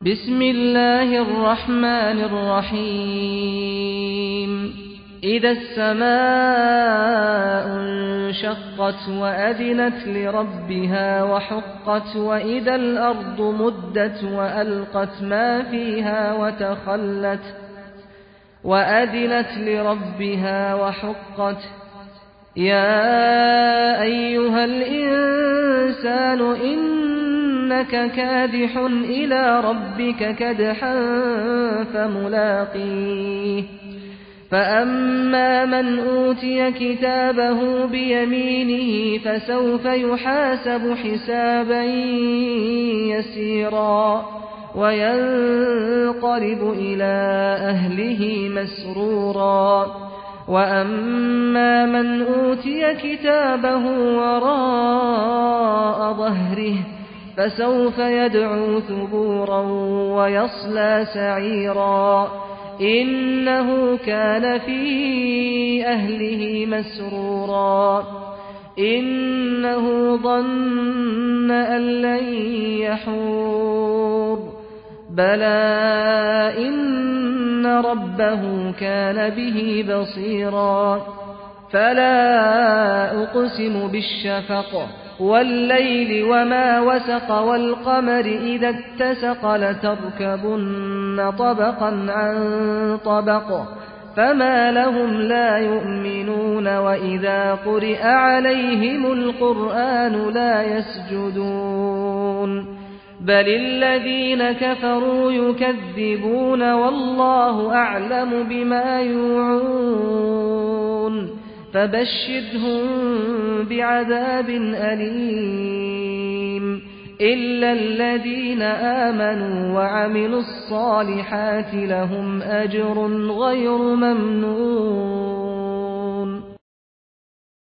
بسم الله الرحمن الرحيم إذا السماء انشقت وأذنت لربها وحقت وإذا الأرض مدت وألقت ما فيها وتخلت وأذنت لربها وحقت يا أيها الإنسان إنك كادح إلى ربك كدحا فملاقيه فأما من أوتي كتابه بيمينه فسوف يحاسب حسابا يسيرا وينقلب إلى أهله مسرورا وأما من أوتي كتابه وراء ظهره فسوف يدعو ثبورا ويصلى سعيرا إنه كان في أهله مسرورا إنه ظن أن لن يحور بلى إن ربه كان به بصيرا فلا أقسم بالشفق والليل وما وسق والقمر إذا اتسق لتركبن طبقا عن طبق فما لهم لا يؤمنون وإذا قرئ عليهم القرآن لا يسجدون بل الذين كفروا يكذبون والله أعلم بما يوعون فبشرهم بعذاب أليم إلا الذين آمنوا وعملوا الصالحات لهم أجر غير ممنون